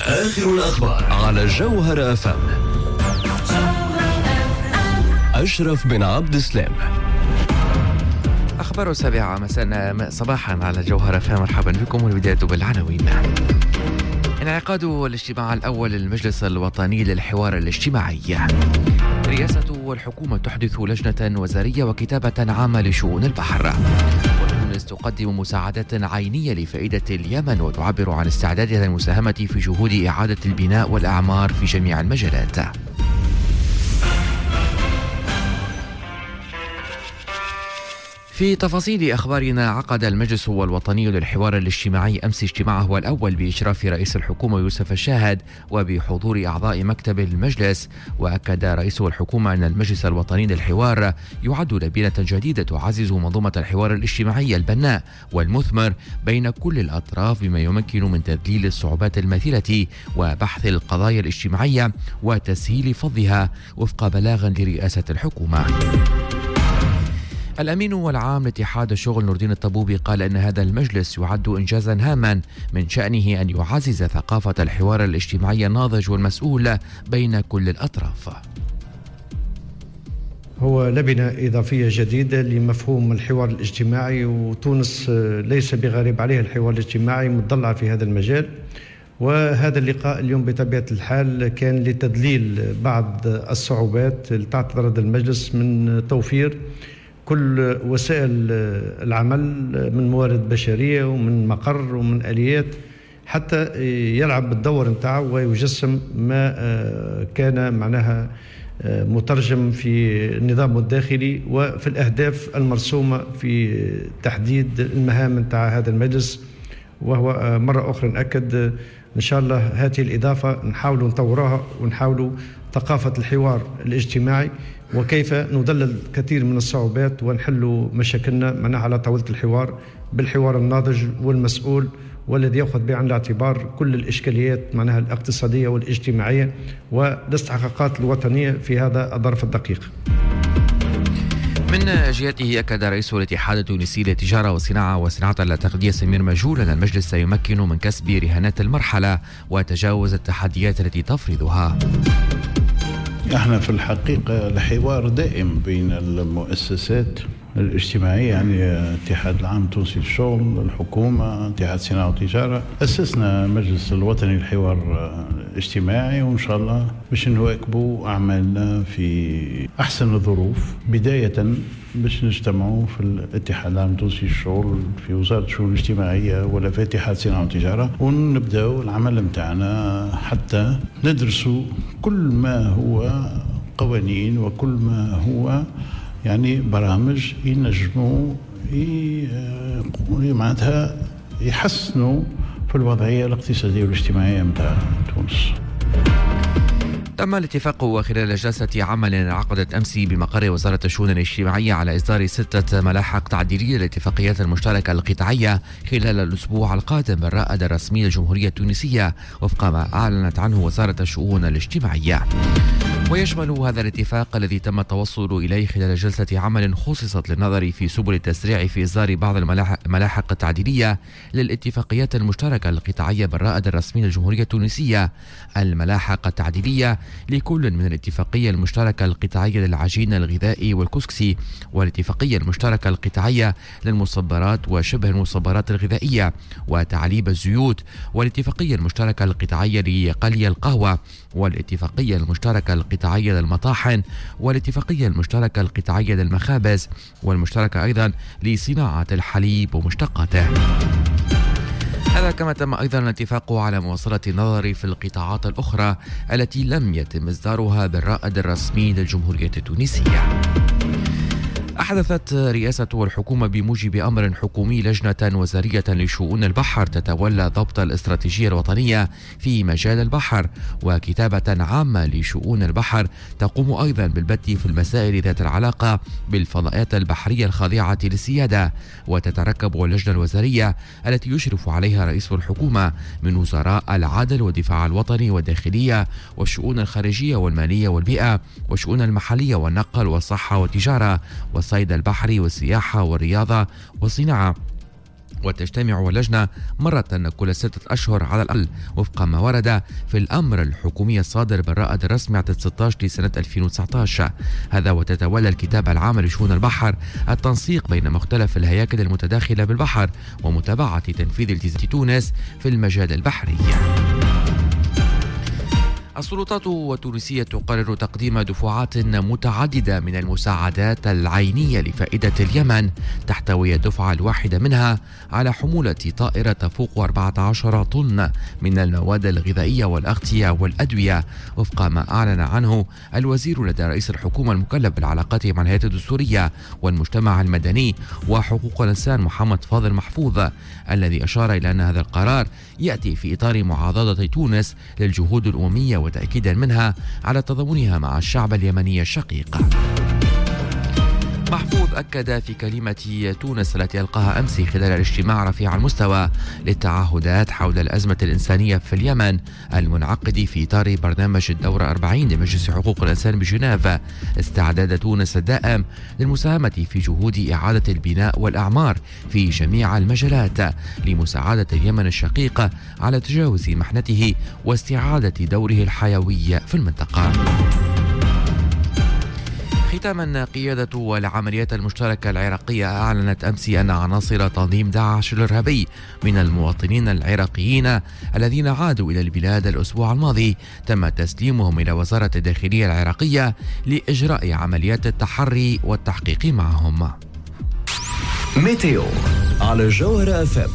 آخر الأخبار على جوهر أفهم. أشرف بن عبد السلام. أخبار 7 مساء صباحا على جوهر أفهم. مرحبا بكم والبداية بالعناوين. انعقاد الاجتماع الأول للمجلس الوطني للحوار الاجتماعي. رئاسة الحكومة تحدث لجنة وزارية وكتابة عامة لشؤون البحر. تونس تقدم مساعدات عينية لفائدة اليمن وتعبر عن استعدادها للمساهمة في جهود إعادة البناء والأعمار في جميع المجالات. في تفاصيل أخبارنا، عقد المجلس الوطني للحوار الاجتماعي أمس اجتماعه الأول بإشراف رئيس الحكومة يوسف الشاهد وبحضور أعضاء مكتب المجلس. وأكد رئيس الحكومة أن المجلس الوطني للحوار يعد لبنة جديدة تعزز منظومة الحوار الاجتماعي البناء والمثمر بين كل الأطراف، بما يمكن من تذليل الصعوبات الماثلة وبحث القضايا الاجتماعية وتسهيل فضها وفق بلاغ لرئاسة الحكومة. الأمين العام لاتحاد الشغل نور الدين الطبوبي قال أن هذا المجلس يعد إنجازا هاما من شأنه أن يعزز ثقافة الحوار الاجتماعي الناضج والمسؤول بين كل الأطراف. هو لبنة إضافية جديدة لمفهوم الحوار الاجتماعي، وتونس ليس بغريب عليه الحوار الاجتماعي، متضلعة في هذا المجال. وهذا اللقاء اليوم بطبيعة الحال كان لتذليل بعض الصعوبات اللي تعترض المجلس من توفير كل وسائل العمل من موارد بشرية ومن مقر ومن آليات حتى يلعب بالدور نتاعه ويجسم ما كان معناها مترجم في النظام الداخلي وفي الأهداف المرسومة في تحديد المهام نتاع هذا المجلس. وهو مرة أخرى نأكد إن شاء الله هذه الإضافة نحاولوا نطورها ونحاولوا ثقافة الحوار الاجتماعي وكيف نذلل كثير من الصعوبات ونحل مشاكلنا معناها على طاولة الحوار بالحوار الناضج والمسؤول والذي يأخذ بعين الاعتبار كل الإشكاليات معناها الاقتصادية والاجتماعية والاستحقاقات الوطنية في هذا الظرف الدقيق. من جهته أكد رئيس الاتحاد التونسي للتجارة والصناعة وصناعة التغذية سمير مجهول أن المجلس سيمكن من كسب رهانات المرحلة وتجاوز التحديات التي تفرضها. احنا في الحقيقة الحوار دائم بين المؤسسات الاجتماعية، يعني الاتحاد العام التونسي للشغل، الحكومة، اتحاد الصناعة والتجارة. أسسنا المجلس الوطني للحوار الاجتماعي وإن شاء الله باش نواكبوا أعمالنا في أحسن الظروف، بداية باش نجتمعوا في الاتحاد العام التونسي للشغل في وزارة الشؤون الاجتماعية ولا في اتحاد الصناعة والتجارة، ونبدأوا العمل متاعنا حتى ندرسوا كل ما هو قوانين وكل ما هو يعني برامج ينجموا معناتها يحسنوا في الوضعية الاقتصادية والاجتماعية متاع تونس. تم الاتفاق خلال جلسة عمل انعقدت أمس بمقر وزارة الشؤون الاجتماعية على إصدار 6 ملاحق تعديلية للاتفاقيات المشتركة القطاعية خلال الأسبوع القادم بالرائد الرسمي للجمهورية التونسية وفق ما أعلنت عنه وزارة الشؤون الاجتماعية. ويشمل هذا الاتفاق الذي تم التوصل إليه خلال جلسة عمل خصصت للنظر في سبل التسريع في إصدار بعض الملاحق التعديلية للاتفاقيات المشتركة القطاعية بالرائد الرسمي للجمهورية التونسية. الملاحق التعديلية لكل من الاتفاقية المشتركة القطاعية للعجين الغذائي والكسكسي، والاتفاقية المشتركة القطاعية للمصبرات وشبه المصبرات الغذائية وتعليب الزيوت، والاتفاقية المشتركة القطاعية لقلي القهوة، والاتفاقية المشتركة القطاعية للمطاحن، والاتفاقية المشتركة القطاعية للمخابز، والمشتركة أيضا لصناعة الحليب ومشتقاته. هذا كما تم أيضا الاتفاق على مواصلة النظر في القطاعات الأخرى التي لم يتم إصدارها بالرائد الرسمي للجمهورية التونسية. أحدثت رئاسة الحكومة بموجب أمر حكومي لجنة وزارية لشؤون البحر تتولى ضبط الاستراتيجية الوطنية في مجال البحر وكتابة عامة لشؤون البحر تقوم أيضا بالبت في المسائل ذات العلاقة بالفضاءات البحرية الخاضعة للسيادة. وتتركب اللجنة الوزارية التي يشرف عليها رئيس الحكومة من وزراء العدل والدفاع الوطني والداخلية والشؤون الخارجية والمالية والبيئة والشؤون المحلية والنقل والصحة والتجارة والصيد البحري والسياحة والرياضة والصناعة وتجتمع اللجنة مرة كل 6 أشهر على الأقل وفق ما ورد في الأمر الحكومي الصادر بالرائد الرسمي عدد 16 لسنة 2019. هذا وتتولى الكتاب العام لشؤون البحر التنسيق بين مختلف الهياكل المتداخلة بالبحر ومتابعة تنفيذ التزامات تونس في المجال البحري. السلطات التونسية تقرر تقديم دفعات متعددة من المساعدات العينية لفائدة اليمن، تحتوي الدفعة الواحدة منها على حمولة طائرة تفوق 14 طن من المواد الغذائية والأغذية والأدوية، وفق ما أعلن عنه الوزير لدى رئيس الحكومة المكلف بالعلاقات مع الهيئات الدستورية والمجتمع المدني وحقوق الإنسان محمد فاضل محفوظ، الذي أشار إلى أن هذا القرار يأتي في إطار معاضدة تونس للجهود الأممية وتأكيدا منها على تضامنها مع الشعب اليمني الشقيق. محفوظ أكد في كلمة تونس التي ألقاها أمس خلال الاجتماع رفيع المستوى للتعهدات حول الأزمة الإنسانية في اليمن المنعقد في إطار برنامج الدورة 40 لمجلس حقوق الإنسان بجنيف استعداد تونس الدائم للمساهمة في جهود إعادة البناء والأعمار في جميع المجالات لمساعدة اليمن الشقيق على تجاوز محنته واستعادة دوره الحيوي في المنطقة. ختاما، قيادة العمليات المشتركة العراقية أعلنت أمس أن عناصر تنظيم داعش الإرهابي من المواطنين العراقيين الذين عادوا إلى البلاد الأسبوع الماضي تم تسليمهم إلى وزارة الداخلية العراقية لإجراء عمليات التحري والتحقيق معهم. ميتيو على جوهرة أفم.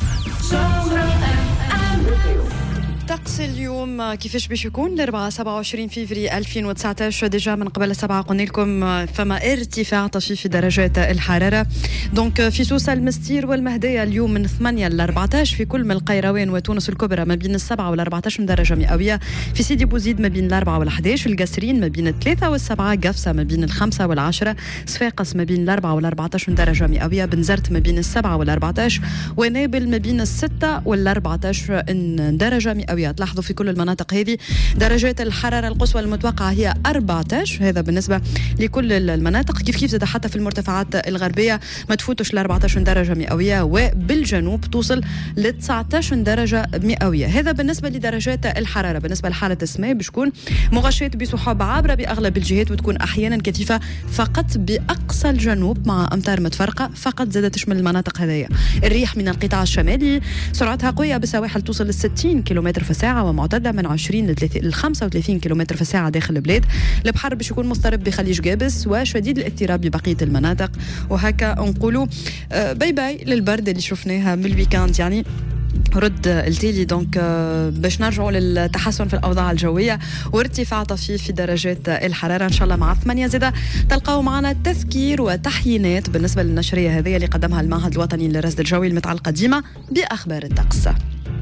طقس اليوم كيفاش باش يكون؟ الأربعاء 27 فيفري 2019. ديجا من قبل 7 قلنا لكم فما ارتفاع طفيف في درجات الحرارة. دونك في سوسة المستير والمهدية اليوم من 8 ل 14، في كل من القيروان وتونس الكبرى ما بين 7 وال 14 درجة مئوية، في سيدي بوزيد ما بين 4 وال 11، القصرين ما بين 3 وال 7، قفصة ما بين 5 وال 10، صفاقس ما بين 4 وال 14 درجة مئوية، بنزرت ما بين 7 وال 14، ونابل ما بين 6 وال 14 درجة مئوية. تلاحظوا في كل المناطق هذه درجات الحرارة القصوى المتوقعة هي 14، هذا بالنسبة لكل المناطق. كيف زاد حتى في المرتفعات الغربية ما تفوتش ل 14 درجة مئوية، وبالجنوب توصل ل 19 درجة مئوية. هذا بالنسبة لدرجات الحرارة. بالنسبة لحالة السماء بتكون مغشاة بسحاب عابرة بأغلب الجهات، وتكون أحيانا كثيفة فقط بأقصى الجنوب مع أمطار متفرقة فقط زادت تشمل المناطق هذه. الريح من القطاع الشمالي سرعتها قوية بسواحل توصل ل 60 كيلومتر في الساعة ومعتدلة من 20 ل 35 كيلومتر في الساعة داخل البلاد. البحر باش يكون مضطرب بخليج جابس وشديد الاضطراب ببقية المناطق. وهكا نقولوا باي باي للبرد اللي شفناها من الويكاند، يعني رد التالي. دونك باش نرجعوا للتحسن في الأوضاع الجوية وارتفاع طفيف في درجات الحرارة إن شاء الله. مع 8 زادة تلقاو معنا تذكير وتحيينات بالنسبة للنشرية هذه اللي قدمها المعهد الوطني للرصد الجوي المتعلقة ديما بأخبار الطقس.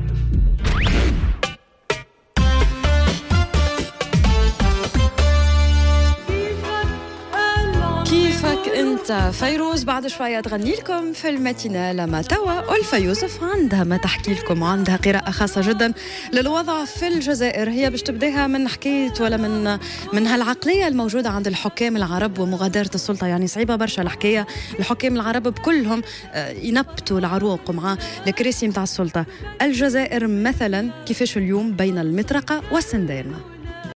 انت فيروز بعد شويه تغني لكم في الماتينال. لما توا ألفا يوسف عندها ما تحكي لكم وعندها قراءه خاصه جدا للوضع في الجزائر. هي باش تبداها من حكايه ولا من هالعقليه الموجوده عند الحكام العرب ومغادره السلطه. يعني صعيبه برشا الحكايه، الحكام العرب بكلهم ينبتوا العروق مع الكراسي نتاع السلطه. الجزائر مثلا كيفاش اليوم بين المطرقه والسندان.